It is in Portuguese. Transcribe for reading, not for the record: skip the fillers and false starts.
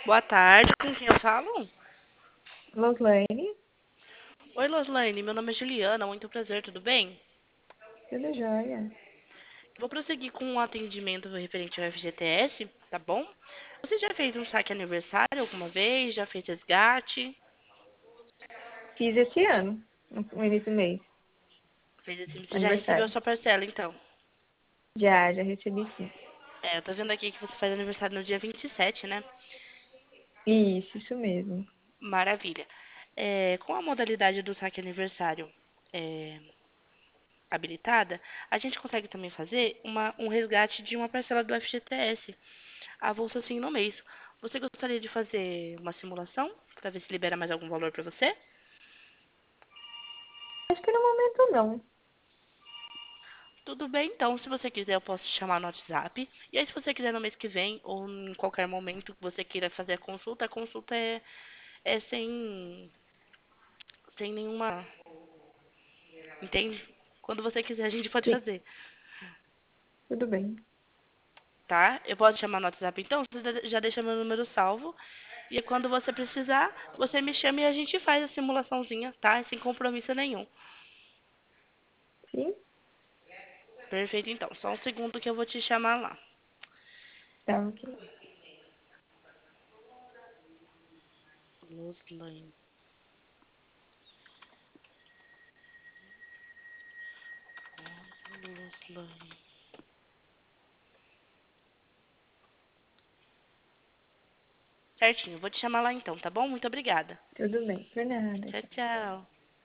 Boa tarde, com quem eu falo? Loslane, Oi, Loslaine, meu nome é Juliana, muito prazer, tudo bem? tudo jóia. Vou prosseguir com um atendimento referente ao FGTS, tá bom? Você já fez um saque aniversário alguma vez? Já fez resgate? Fiz esse ano, no início do mês, Fez assim, você já recebeu a aniversário. sua parcela, então? Já recebi sim. É, eu tô vendo aqui que você faz aniversário no dia 27, né? Isso mesmo. Maravilha. Com a modalidade do saque aniversário é, habilitada, a gente consegue também fazer um resgate de uma parcela do FGTS. Avulso assim no mês. Você gostaria de fazer uma simulação para ver se libera mais algum valor para você? Acho que no momento não. Tudo bem, então, se você quiser, eu posso te chamar no WhatsApp. E aí, se você quiser no mês que vem ou em qualquer momento que você queira fazer a consulta é sem nenhuma. Entende? Quando você quiser, a gente pode Sim, fazer, tudo bem. tá? Eu posso te chamar no WhatsApp, então, você já deixa meu número salvo. E quando você precisar, você me chama e a gente faz a simulaçãozinha, tá? Sem compromisso nenhum. Sim, Perfeito, então. Só um segundo que eu vou te chamar lá. tá ok. Loslane. Loslane. Certinho, vou te chamar lá então, tá bom? Muito obrigada. Tudo bem, por nada. Tchau, tchau.